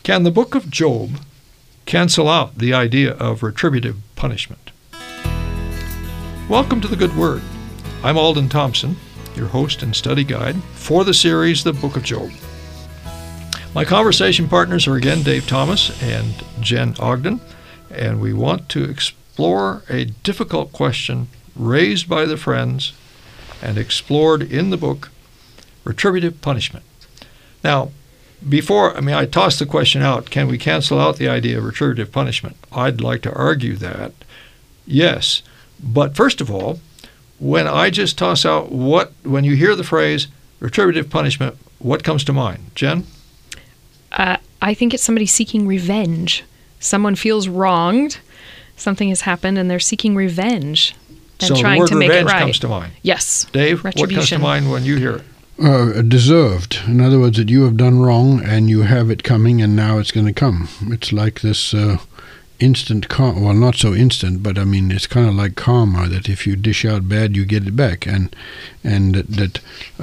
Can the book of Job cancel out the idea of retributive punishment? Welcome to the Good Word. I'm Alden Thompson, your host and study guide for the series, The Book of Job. My conversation partners are again Dave Thomas and Jen Ogden, and we want to explore a difficult question raised by the friends and explored in the book, retributive punishment. Now, I tossed the question out, can we cancel out the idea of retributive punishment? I'd like to argue that, yes. But first of all, when I just toss out when you hear the phrase retributive punishment, what comes to mind? Jen? I think it's somebody seeking revenge. Someone feels wronged, something has happened, and they're seeking revenge and trying to make it right. So the word revenge comes to mind? Yes. Dave, what comes to mind when you hear it? Deserved. In other words, that you have done wrong and you have it coming and now it's going to come. It's like this instant karma. Well, not so instant, but I mean, it's kind of like karma, that if you dish out bad, you get it back. And that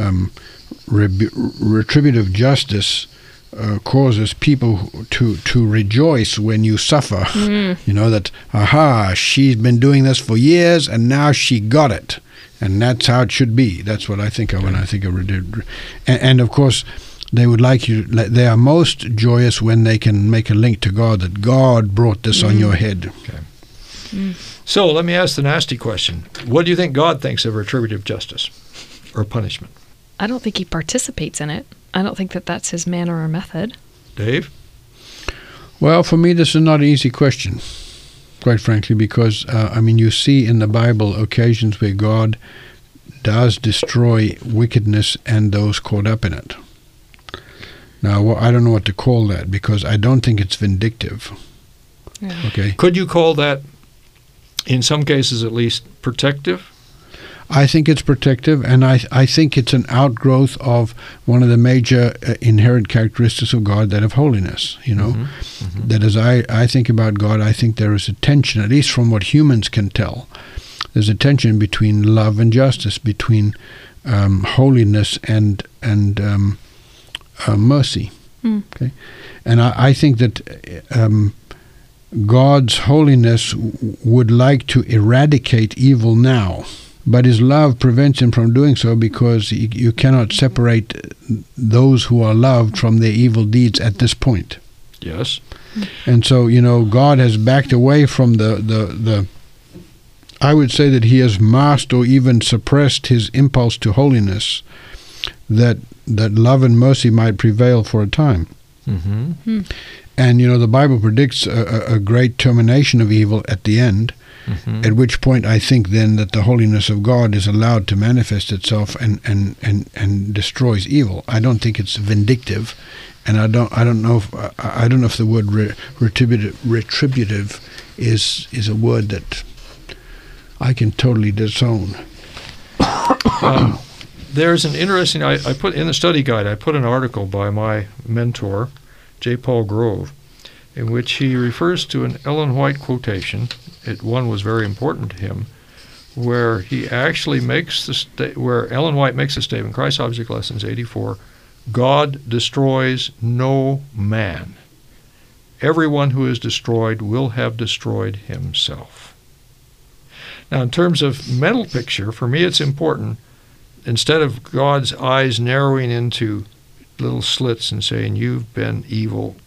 retributive justice causes people to rejoice when you suffer. You know, that, aha, she's been doing this for years and now she got it. And that's how it should be. That's what I think of when I think of retributive. And of course, they would like you. They are most joyous when they can make a link to God, that God brought this on your head. Okay. So let me ask the nasty question: what do you think God thinks of retributive justice or punishment? I don't think he participates in it. I don't think that that's his manner or method. Dave? Well, for me, this is not an easy question, quite frankly, because, you see in the Bible occasions where God does destroy wickedness and those caught up in it. Now, I don't know what to call that, because I don't think it's vindictive. Yeah. Okay. Could you call that, in some cases at least, protective? I think it's protective, and I think it's an outgrowth of one of the major inherent characteristics of God, that of holiness, you know. That as I think about God, I think there is a tension, at least from what humans can tell. There's a tension between love and justice, between holiness and mercy. Okay, and I think that God's holiness would like to eradicate evil now. But his love prevents him from doing so, because you cannot separate those who are loved from their evil deeds at this point. Yes. And so, God has backed away from the I would say that he has masked or even suppressed his impulse to holiness, that love and mercy might prevail for a time. And, the Bible predicts a great termination of evil at the end. At which point I think then that the holiness of God is allowed to manifest itself and destroys evil. I don't think it's vindictive, and I don't know if the word retributive is a word that I can totally disown. There's an interesting. I put in the study guide. I put an article by my mentor, J. Paul Grove, in which he refers to an Ellen White quotation. One was very important to him, where he actually makes where Ellen White makes the statement, Christ Object Lessons 84, God destroys no man. Everyone who is destroyed will have destroyed himself. Now, in terms of mental picture, for me it's important, instead of God's eyes narrowing into little slits and saying, you've been evil,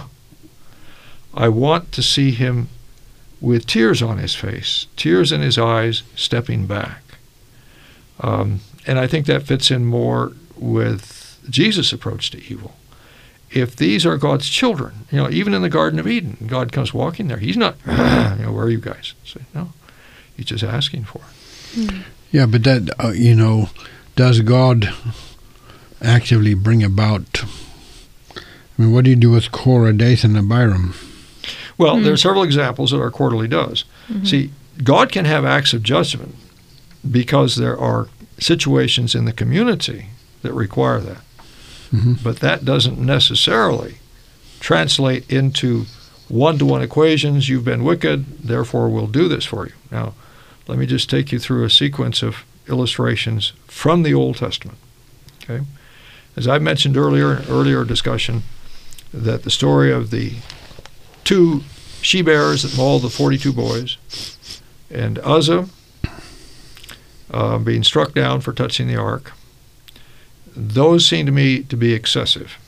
I want to see him with tears on his face, tears in his eyes, stepping back. And I think that fits in more with Jesus' approach to evil. If these are God's children, even in the Garden of Eden, God comes walking there. He's not, where are you guys? So, no, he's just asking for it. Yeah, but that, does God actively bring about, what do you do with Korah, Dathan, and Abiram? Well, there are several examples that our quarterly does. See, God can have acts of judgment because there are situations in the community that require that. But that doesn't necessarily translate into one-to-one equations. You've been wicked, therefore we'll do this for you. Now, let me just take you through a sequence of illustrations from the Old Testament. Okay, as I mentioned earlier in earlier discussion, that the story of the 2 she-bears that mauled the 42 boys, and Uzzah being struck down for touching the ark, those seem to me to be excessive.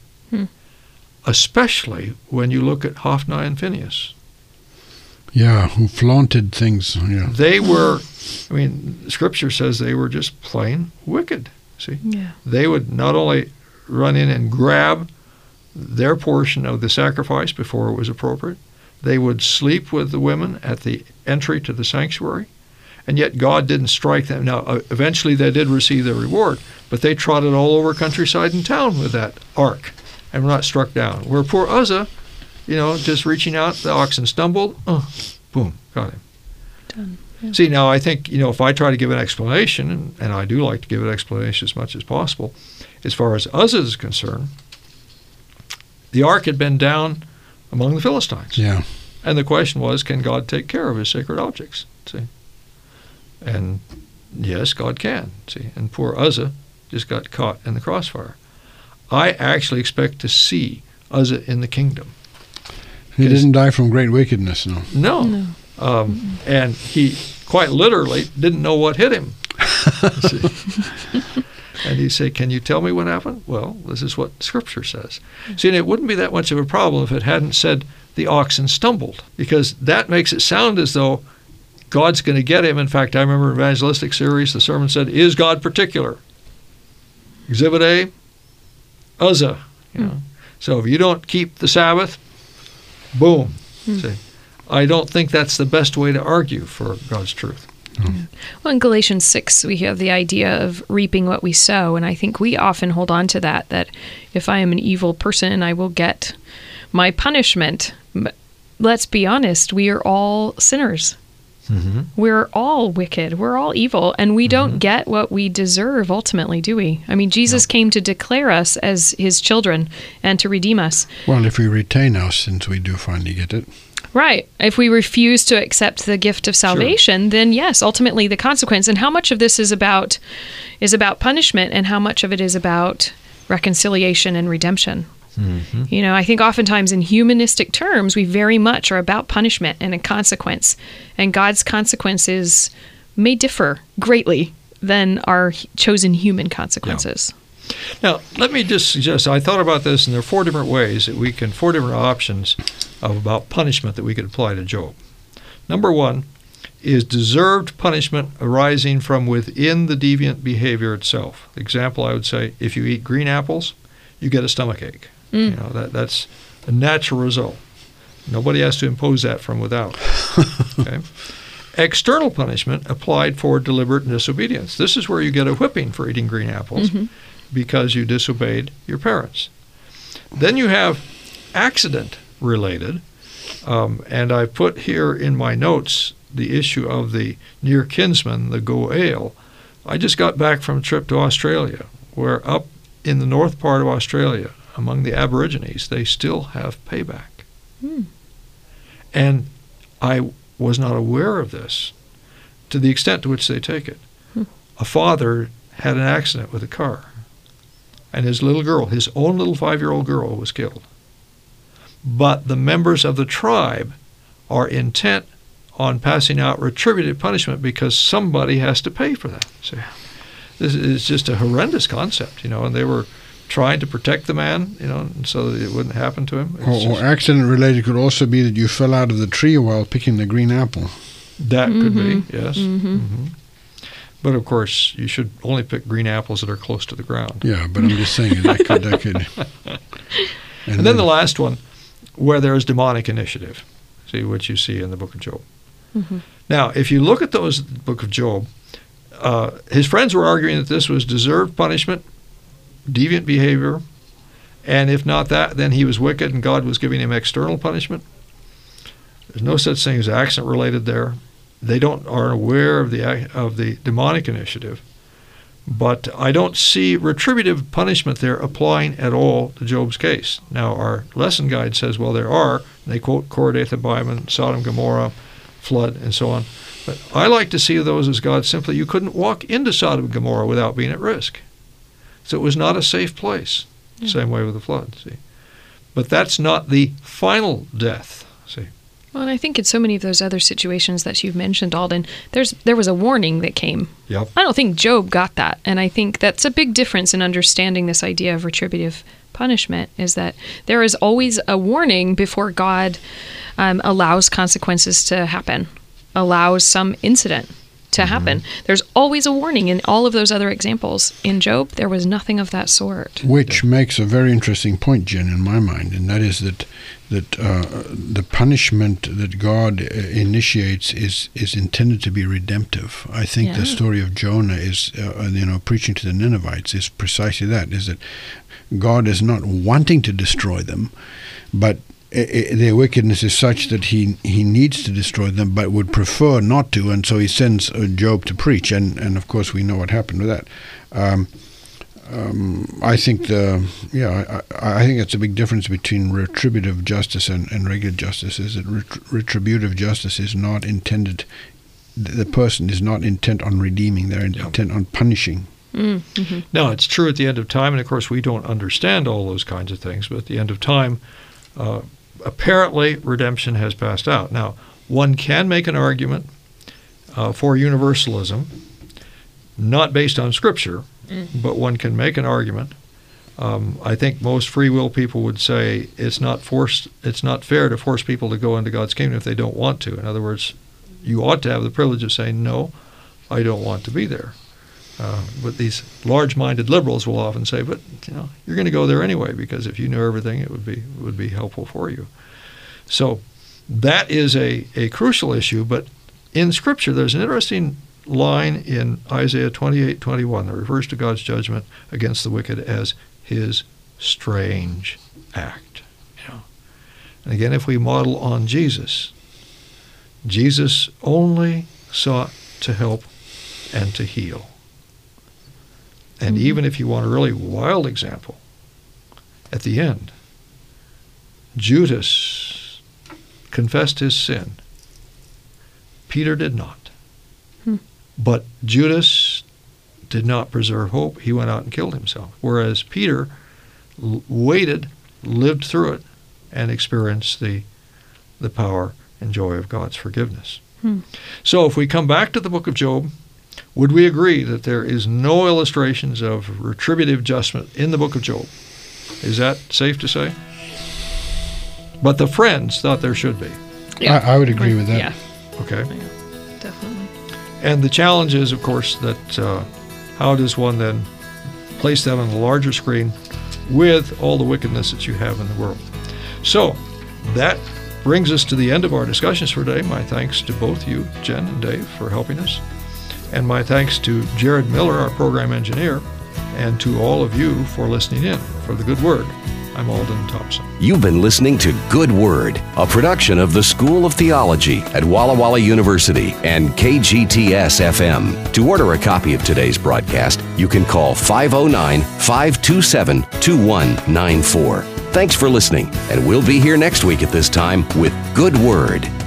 Especially when you look at Hophni and Phinehas. Yeah, who flaunted things. Yeah. They were, Scripture says they were just plain wicked. See? Yeah. They would not only run in and grab their portion of the sacrifice before it was appropriate, they would sleep with the women at the entry to the sanctuary, and yet God didn't strike them. Now, eventually they did receive their reward, but they trotted all over countryside and town with that ark and were not struck down. Where poor Uzzah, just reaching out, the oxen stumbled, boom, got him. Done. Yeah. See, now I think, if I try to give an explanation, and I do like to give an explanation as much as possible, as far as Uzzah is concerned, the ark had been down among the Philistines. Yeah. And the question was, can God take care of his sacred objects? See? And yes, God can. See? And poor Uzzah just got caught in the crossfire. I actually expect to see Uzzah in the kingdom. He didn't die from great wickedness, no. No. And he quite literally didn't know what hit him. And he'd say, can you tell me what happened? Well, this is what Scripture says. See, and it wouldn't be that much of a problem if it hadn't said the oxen stumbled, because that makes it sound as though God's going to get him. In fact, I remember in evangelistic series, the sermon said, is God particular? Exhibit A, Uzzah. So if you don't keep the Sabbath, boom. See, I don't think that's the best way to argue for God's truth. Yeah. Well, in Galatians 6, we have the idea of reaping what we sow, and I think we often hold on to that if I am an evil person, I will get my punishment. But let's be honest, we are all sinners. Mm-hmm. We're all wicked. We're all evil, and we don't get what we deserve ultimately, do we? Jesus came to declare us as his children and to redeem us. Well, if we retain our sins, we do finally get it. Right. If we refuse to accept the gift of salvation, then yes, ultimately the consequence. And how much of this is about punishment, and how much of it is about reconciliation and redemption? Mm-hmm. I think oftentimes in humanistic terms, we very much are about punishment and a consequence. And God's consequences may differ greatly than our chosen human consequences. Yeah. Now, let me just suggest, I thought about this, and there are 4 different ways that 4 different options about punishment that we could apply to Job. Number 1 is deserved punishment arising from within the deviant behavior itself. Example, I would say, if you eat green apples, you get a stomachache. That's a natural result. Nobody has to impose that from without. Okay? External punishment applied for deliberate disobedience. This is where you get a whipping for eating green apples. Because you disobeyed your parents. Then you have accident-related, and I put here in my notes the issue of the near kinsman, the Goel. I just got back from a trip to Australia, where up in the north part of Australia, among the Aborigines, they still have payback. And I was not aware of this, to the extent to which they take it. A father had an accident with a car, and his little girl, his own little 5-year-old girl, was killed. But the members of the tribe are intent on passing out retributive punishment because somebody has to pay for that. So this is just a horrendous concept, and they were trying to protect the man, so that it wouldn't happen to him. Or accident-related could also be that you fell out of the tree while picking the green apple. That could be, yes. But of course, you should only pick green apples that are close to the ground. Yeah, but I'm just saying that could. And then the last one, where there is demonic initiative, see, which you see in the book of Job. Now, if you look at those book of Job, his friends were arguing that this was deserved punishment, deviant behavior, and if not that, then he was wicked and God was giving him external punishment. There's no such thing as accident-related there. They aren't aware of the demonic initiative, but I don't see retributive punishment there applying at all to Job's case. Now, our lesson guide says, well, there are. And they quote Korah, Dathan, Abiram, Sodom, Gomorrah, flood, and so on. But I like to see those as God simply, you couldn't walk into Sodom and Gomorrah without being at risk. So it was not a safe place. Same way with the flood. See, But that's not the final death. See? Well, and I think in so many of those other situations that you've mentioned, Alden, there was a warning that came. Yep. I don't think Job got that. And I think that's a big difference in understanding this idea of retributive punishment, is that there is always a warning before God allows consequences to happen, allows some incident to happen. There's always a warning in all of those other examples. In Job, there was nothing of that sort. Which makes a very interesting point, Jen, in my mind, and that is that the punishment that God initiates is intended to be redemptive. I think the story of Jonah is, preaching to the Ninevites is precisely that, is that God is not wanting to destroy them, but their wickedness is such that he needs to destroy them, but would prefer not to, and so he sends Job to preach, and of course we know what happened with that. I think I think that's a big difference between retributive justice and regular justice. Is that retributive justice is not intended. The person is not intent on redeeming; they're intent on punishing. Mm-hmm. Now, it's true at the end of time, and of course we don't understand all those kinds of things, but at the end of time, apparently redemption has passed out. Now, one can make an argument for universalism, not based on Scripture, but one can make an argument. I think most free will people would say it's not fair to force people to go into God's kingdom if they don't want to. In other words, you ought to have the privilege of saying, no, I don't want to be there. But these large-minded liberals will often say, but you're going to go there anyway, because if you knew everything, it would be helpful for you. So that is a crucial issue. But in Scripture, there's an interesting line in Isaiah 28:21 that refers to God's judgment against the wicked as his strange act. And again, if we model on Jesus, Jesus only sought to help and to heal. And even if you want a really wild example, at the end, Judas confessed his sin. Peter did not. But Judas did not preserve hope. He went out and killed himself. Whereas Peter waited, lived through it, and experienced the power and joy of God's forgiveness. So if we come back to the book of Job, would we agree that there is no illustrations of retributive judgment in the book of Job? Is that safe to say? But the friends thought there should be. Yeah. I would agree with that. Yeah. Okay. Yeah, definitely. And the challenge is, of course, that how does one then place that on the larger screen with all the wickedness that you have in the world? So that brings us to the end of our discussions for today. My thanks to both you, Jen and Dave, for helping us. And my thanks to Jared Miller, our program engineer, and to all of you for listening in. For the Good Word, I'm Alden Thompson. You've been listening to Good Word, a production of the School of Theology at Walla Walla University and KGTS-FM. To order a copy of today's broadcast, you can call 509-527-2194. Thanks for listening, and we'll be here next week at this time with Good Word.